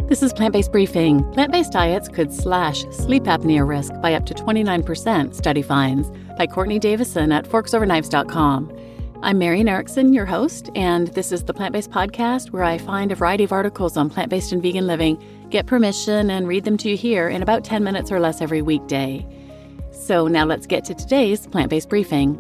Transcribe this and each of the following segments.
This is Plant-Based Briefing. Plant-based diets could slash sleep apnea risk by up to 29%, study finds, by Courtney Davison at forksoverknives.com. I'm Marian Erickson, your host, and this is the Plant-Based Podcast where I find a variety of articles on plant-based and vegan living, get permission, and read them to you here in about 10 minutes or less every weekday. So now let's get to today's Plant-Based Briefing.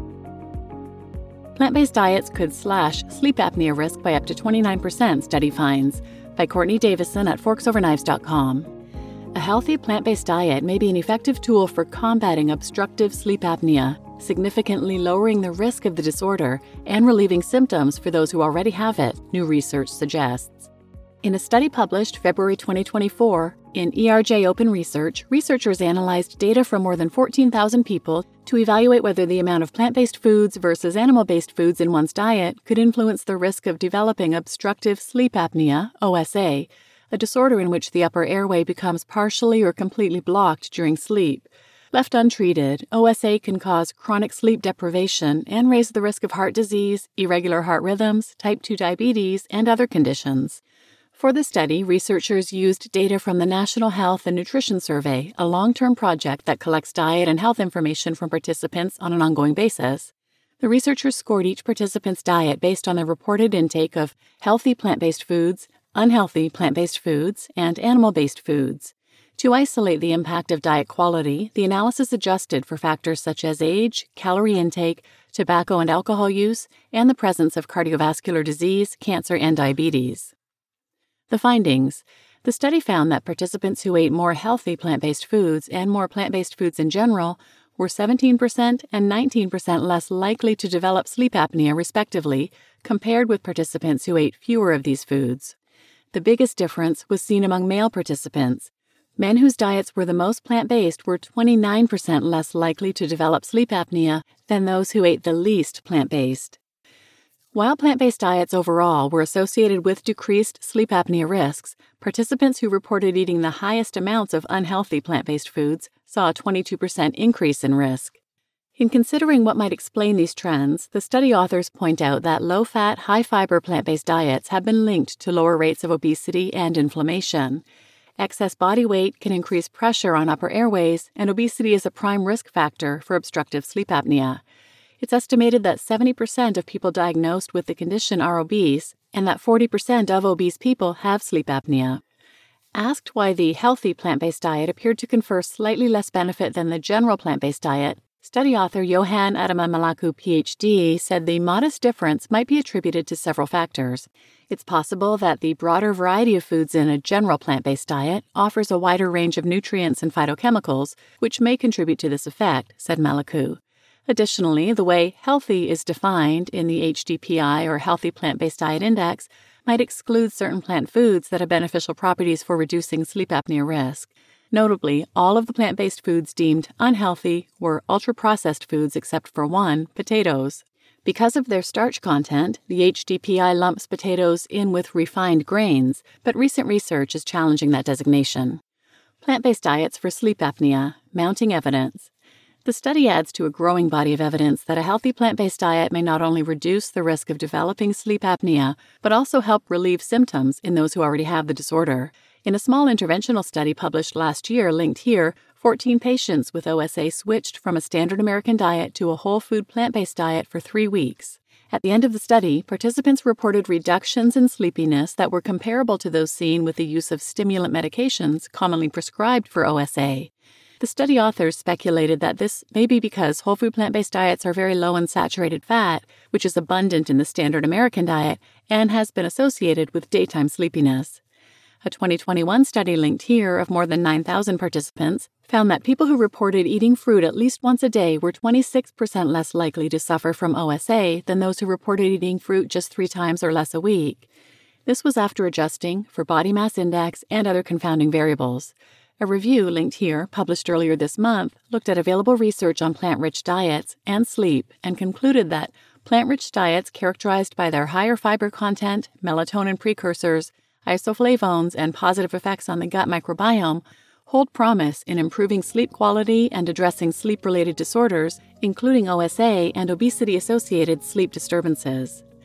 Plant-based diets could slash sleep apnea risk by up to 29%, study finds, by Courtney Davison at forksoverknives.com. A healthy plant-based diet may be an effective tool for combating obstructive sleep apnea, significantly lowering the risk of the disorder and relieving symptoms for those who already have it, new research suggests. In a study published February 2024 in ERJ Open Research, researchers analyzed data from more than 14,000 people to evaluate whether the amount of plant-based foods versus animal-based foods in one's diet could influence the risk of developing obstructive sleep apnea, OSA, a disorder in which the upper airway becomes partially or completely blocked during sleep. Left untreated, OSA can cause chronic sleep deprivation and raise the risk of heart disease, irregular heart rhythms, type 2 diabetes, and other conditions. For the study, researchers used data from the National Health and Nutrition Survey, a long-term project that collects diet and health information from participants on an ongoing basis. The researchers scored each participant's diet based on their reported intake of healthy plant-based foods, unhealthy plant-based foods, and animal-based foods. To isolate the impact of diet quality, the analysis adjusted for factors such as age, calorie intake, tobacco and alcohol use, and the presence of cardiovascular disease, cancer, and diabetes. The findings. The study found that participants who ate more healthy plant-based foods and more plant-based foods in general were 17% and 19% less likely to develop sleep apnea, respectively, compared with participants who ate fewer of these foods. The biggest difference was seen among male participants. Men whose diets were the most plant-based were 29% less likely to develop sleep apnea than those who ate the least plant-based. While plant-based diets overall were associated with decreased sleep apnea risks, participants who reported eating the highest amounts of unhealthy plant-based foods saw a 22% increase in risk. In considering what might explain these trends, the study authors point out that low-fat, high-fiber plant-based diets have been linked to lower rates of obesity and inflammation. Excess body weight can increase pressure on upper airways, and obesity is a prime risk factor for obstructive sleep apnea. It's estimated that 70% of people diagnosed with the condition are obese, and that 40% of obese people have sleep apnea. Asked why the healthy plant-based diet appeared to confer slightly less benefit than the general plant-based diet, study author Johan Adamamalaku, PhD, said the modest difference might be attributed to several factors. It's possible that the broader variety of foods in a general plant-based diet offers a wider range of nutrients and phytochemicals, which may contribute to this effect, said Malaku. Additionally, the way healthy is defined in the HDPI or Healthy Plant-Based Diet Index might exclude certain plant foods that have beneficial properties for reducing sleep apnea risk. Notably, all of the plant-based foods deemed unhealthy were ultra-processed foods except for one, potatoes. Because of their starch content, the HDPI lumps potatoes in with refined grains, but recent research is challenging that designation. Plant-based diets for sleep apnea, mounting evidence. The study adds to a growing body of evidence that a healthy plant-based diet may not only reduce the risk of developing sleep apnea, but also help relieve symptoms in those who already have the disorder. In a small interventional study published last year, linked here, 14 patients with OSA switched from a standard American diet to a whole food plant-based diet for 3 weeks. At the end of the study, participants reported reductions in sleepiness that were comparable to those seen with the use of stimulant medications commonly prescribed for OSA. The study authors speculated that this may be because whole food plant-based diets are very low in saturated fat, which is abundant in the standard American diet and has been associated with daytime sleepiness. A 2021 study linked here of more than 9,000 participants found that people who reported eating fruit at least once a day were 26% less likely to suffer from OSA than those who reported eating fruit just 3 times or less a week. This was after adjusting for body mass index and other confounding variables. A review linked here, published earlier this month, looked at available research on plant-rich diets and sleep and concluded that plant-rich diets characterized by their higher fiber content, melatonin precursors, isoflavones, and positive effects on the gut microbiome hold promise in improving sleep quality and addressing sleep-related disorders, including OSA and obesity-associated sleep disturbances.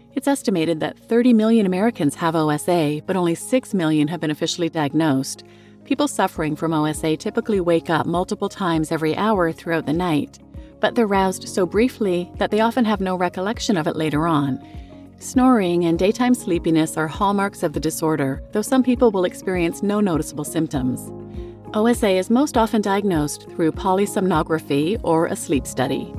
It's estimated that 30 million Americans have OSA, but only 6 million have been officially diagnosed. People suffering from OSA typically wake up multiple times every hour throughout the night, but they're roused so briefly that they often have no recollection of it later on. Snoring and daytime sleepiness are hallmarks of the disorder, though some people will experience no noticeable symptoms. OSA is most often diagnosed through polysomnography or a sleep study.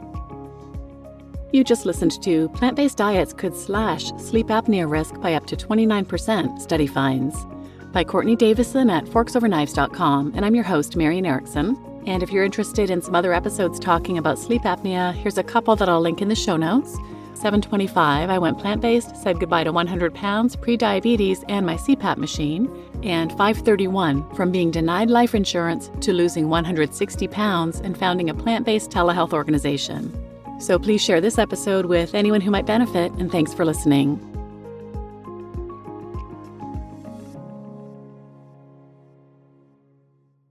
You just listened to Plant-Based Diets Could Slash Sleep Apnea Risk by Up to 29%, Study Finds, by Courtney Davison at forksoverknives.com, and I'm your host, Marian Erickson. And if you're interested in some other episodes talking about sleep apnea, here's a couple that I'll link in the show notes. 725, I went plant-based, said goodbye to 100 pounds, pre-diabetes, and my CPAP machine. And 531, from being denied life insurance to losing 160 pounds and founding a plant-based telehealth organization. So please share this episode with anyone who might benefit, and thanks for listening.